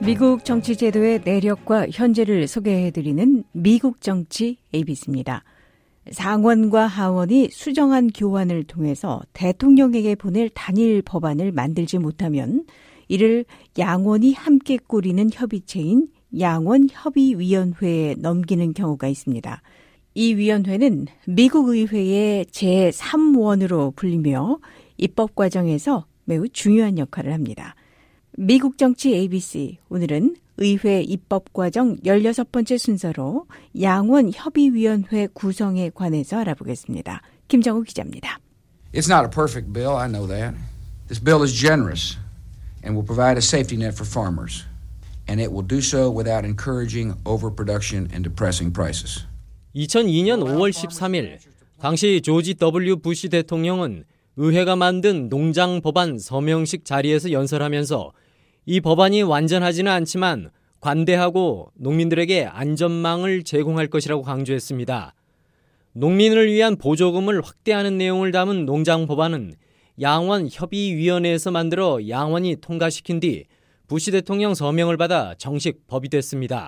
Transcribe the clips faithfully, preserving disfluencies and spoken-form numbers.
미국 정치 제도의 내력과 현재를 소개해드리는 미국 정치 에이비씨입니다. 상원과 하원이 수정안 교환을 통해서 대통령에게 보낼 단일 법안을 만들지 못하면 이를 양원이 함께 꾸리는 협의체인 양원협의위원회에 넘기는 경우가 있습니다. 이 위원회는 미국 의회의 제삼 원으로 불리며 입법 과정에서 매우 중요한 역할을 합니다. 미국 정치 에이비씨, 오늘은 의회 입법 과정 열여섯 번째 순서로 양원협의위원회 구성에 관해서 알아보겠습니다. 김정우 기자입니다. It's not a perfect bill, I know that. This bill is generous and will provide a safety net for farmers. And it will do so without encouraging overproduction and depressing prices. 이천이 년 오월 십삼일, 당시 조지 더블유 부시 대통령은 의회가 만든 농장 법안 서명식 자리에서 연설하면서 이 법안이 완전하지는 않지만 관대하고 농민들에게 안전망을 제공할 것이라고 강조했습니다. 농민을 위한 보조금을 확대하는 내용을 담은 농장 법안은 양원협의위원회에서 만들어 양원이 통과시킨 뒤 부시 대통령 서명을 받아 정식 법이 됐습니다.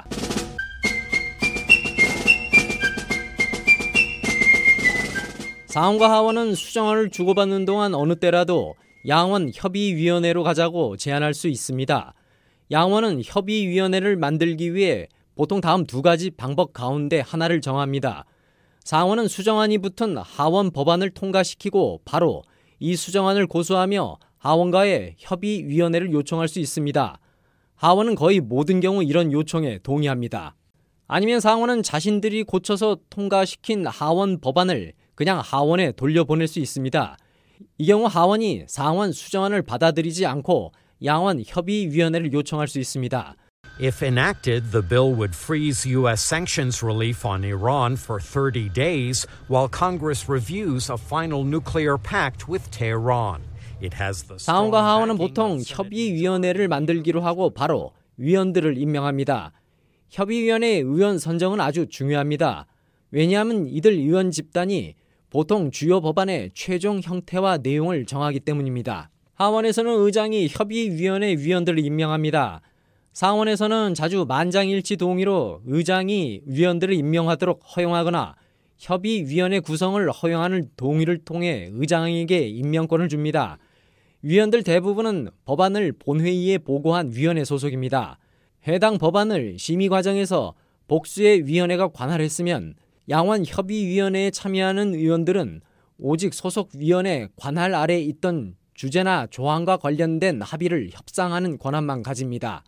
상원과 하원은 수정안을 주고받는 동안 어느 때라도 양원협의위원회로 가자고 제안할 수 있습니다. 양원은 협의위원회를 만들기 위해 보통 다음 두 가지 방법 가운데 하나를 정합니다. 상원은 수정안이 붙은 하원 법안을 통과시키고 바로 이 수정안을 고수하며 하원과의 협의위원회를 요청할 수 있습니다. 하원은 거의 모든 경우 이런 요청에 동의합니다. 아니면 상원은 자신들이 고쳐서 통과시킨 하원 법안을 그냥 하원에 돌려보낼 수 있습니다. 이 경우 하원이 상원 수정안을 받아들이지 않고 양원 협의위원회를 요청할 수 있습니다. If enacted, the bill would freeze U S sanctions relief on Iran for thirty days while Congress reviews a final nuclear pact with Tehran. It has the 상원과 하원은 보통 협의위원회를 만들기로 하고 바로 위원들을 임명합니다. 협의위원회의 의원 선정은 아주 중요합니다. 왜냐하면 이들 의원 집단이 보통 주요 법안의 최종 형태와 내용을 정하기 때문입니다. 하원에서는 의장이 협의위원회 위원들을 임명합니다. 상원에서는 자주 만장일치 동의로 의장이 위원들을 임명하도록 허용하거나 협의위원회 구성을 허용하는 동의를 통해 의장에게 임명권을 줍니다. 위원들 대부분은 법안을 본회의에 보고한 위원회 소속입니다. 해당 법안을 심의 과정에서 복수의 위원회가 관할했으면 양원협의위원회에 참여하는 의원들은 오직 소속 위원회 관할 아래 있던 주제나 조항과 관련된 합의를 협상하는 권한만 가집니다.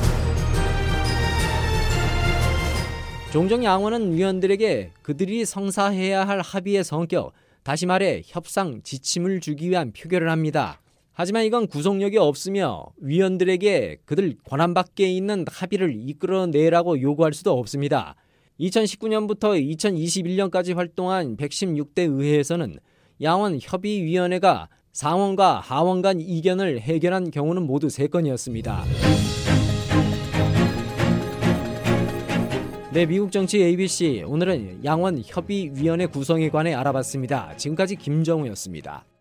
종종 양원은 위원들에게 그들이 성사해야 할 합의의 성격, 다시 말해 협상 지침을 주기 위한 표결을 합니다. 하지만 이건 구속력이 없으며 위원들에게 그들 권한 밖에 있는 합의를 이끌어내라고 요구할 수도 없습니다. 이천십구 년부터 이천이십일 년까지 활동한 백십육 대 의회에서는 양원협의위원회가 상원과 하원 간 이견을 해결한 경우는 모두 세 건이었습니다. 네, 미국 정치 에이비씨, 오늘은 양원협의위원회 구성에 관해 알아봤습니다. 지금까지 김정우였습니다.